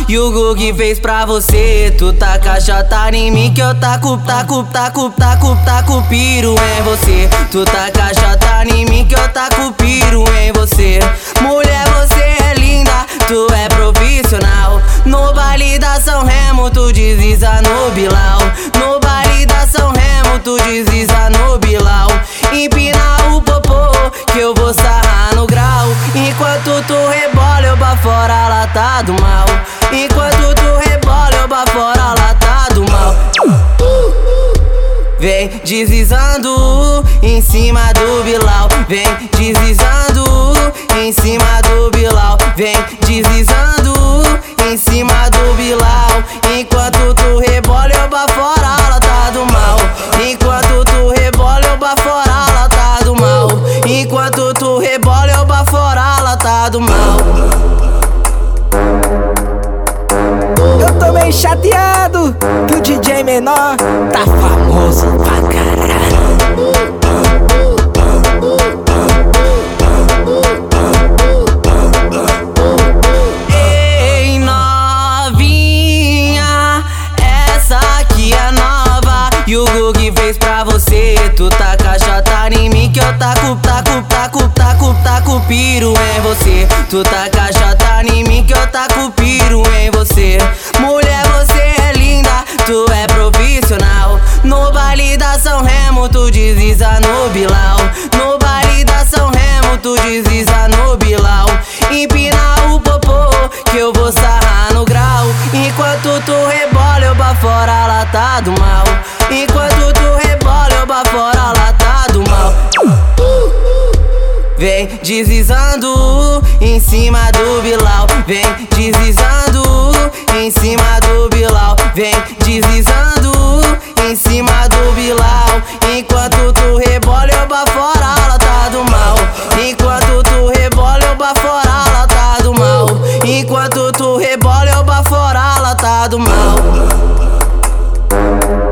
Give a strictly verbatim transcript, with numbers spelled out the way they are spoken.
E o Gug fez pra você. Tu tá cachota em mim que eu taco, taco, taco, taco, taco piro em você. Tu tá cachota em mim que eu taco piro em você. Mulher, você é linda, tu é profissional. No baile da São Remo, tu desliza no Bilal. No baile da São Remo, tu desliza no Bilal. Empina o popô que eu vou sarrar no grau. Enquanto tu rebola, eu bafora a lata do mal. Enquanto tu rebola, eu bafora a lata do mal. Vem deslizando em cima do Bilal. Vem deslizando em cima do Bilal. Vem deslizando em cima do Bilal. Enquanto tu rebola, eu bafora a lata do mal. Enquanto tu rebola, eu bafora a lata do mal. Enquanto tu rebola, eu bafora a lata do mal. Eu tô meio chateado que o D J menor tá famoso pra caralho. Ei, novinha, essa aqui é nova. E o Gug fez pra você. Tu tá cachota em mim que eu taco, taco, taco, taco, taco piro em você. Tu tá cachota em mim que eu taco piro em você. Mulher, você é linda, tu é profissional. No baile da São Remo, tu desliza no Bilal. No baile da São Remo, tu desliza no Bilal. Empina o popô que eu vou sarrar no grau. Enquanto tu rebola, eu bafora a lata do mal. Enquanto tu rebola, eu bafora a lata do mal. Vem deslizando em cima do Bilal. Vem deslizando em cima do Bilal. Vem deslizando em cima do Bilal. Enquanto tu rebola, eu bafora a lata do mal. Enquanto tu rebola, eu bafora a lata do mal. Enquanto tu rebola, eu bafora a lata do mal.